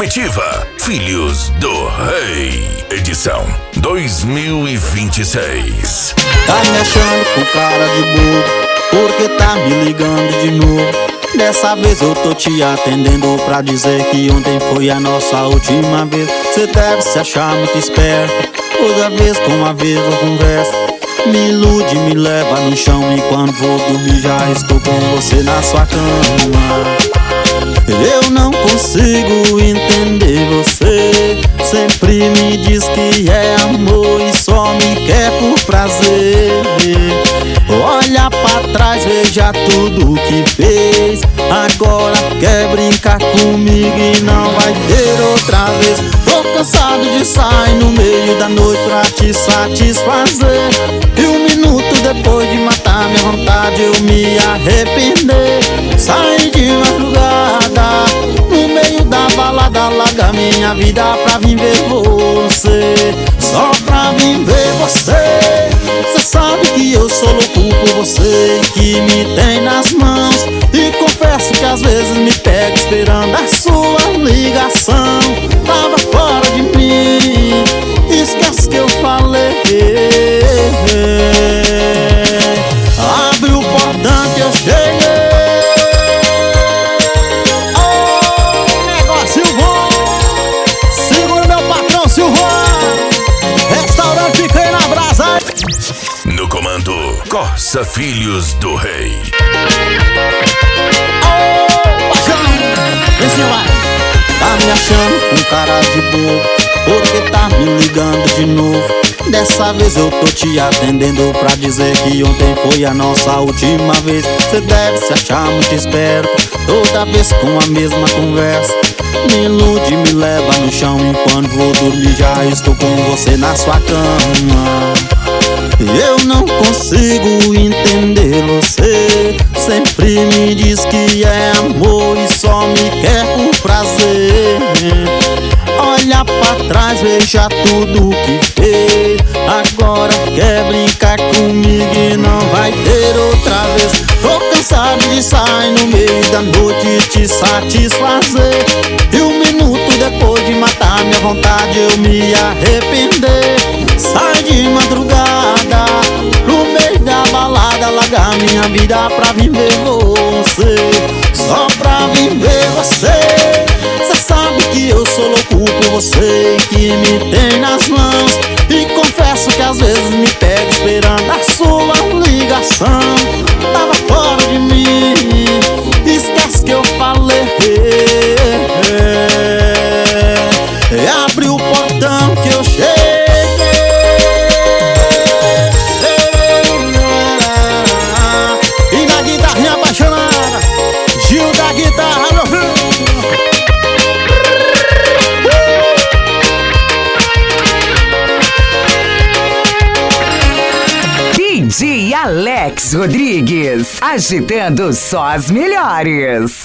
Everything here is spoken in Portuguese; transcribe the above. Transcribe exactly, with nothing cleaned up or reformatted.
Comitiva Filhos do Rei, edição dois mil e vinte e seis. Tá me achando com cara de bobo, porque tá me ligando de novo. Dessa vez eu tô te atendendo pra dizer que ontem foi a nossa última vez. Cê deve se achar muito esperto, toda vez com uma vez eu converso. Me ilude, me leva no chão e quando vou dormir já estou com você na sua cama. Eu não consigo entender você, sempre me diz que é amor e só me quer por prazer. Olha pra trás, veja tudo que fez, agora quer brincar comigo e não vai ter outra vez. Tô cansado de sair no meio da noite pra te satisfazer, e um minuto depois de matar minha vontade eu me arrepender. Sair de madrugada no meio da balada, larga minha vida pra vir ver você, só pra vir ver você. Cê sabe que eu sou louco por você e que me tem nas mãos, e confesso que às vezes me pego esperando a sua ligação. Tava fora de mim, esquece que eu falei. Abre o portão que eu cheguei. Oh, negócio bom, segura meu patrão Silvão, restaurante Picanha na Brasa. No comando, Corsa Filhos do Rei. Oh, paixão, vem se vai. Tá me achando com cara de bobo, porque tá me ligando de novo. Dessa vez eu tô te atendendo pra dizer que ontem foi a nossa última vez. Cê deve se achar muito esperto, toda vez com a mesma conversa. Me ilude, me leva no chão e quando vou dormir já estou com você na sua cama. Eu não consigo entender você, sempre me diz que é amor e só me quer por prazer. Olha pra trás, veja tudo que fez, agora quer brincar comigo e não vai ter outra vez. Tô cansado de sair no meio da noite e te satisfazer, e um minuto depois de matar minha vontade eu me arrepender. Sai de madrugada no meio da balada, largar minha vida pra vir ver você, só pra vir ver você. Cê sabe que eu sou louco por você e que me tem nas mãos, e confesso que às vezes me pego esperando a sua ligação. Tava fora de mim, esquece que eu falei. Abre o portão que eu cheguei. E na guitarrinha apaixonada, Gil da guitarra, meu filho. D J Alex Rodrigues, agitando só as melhores.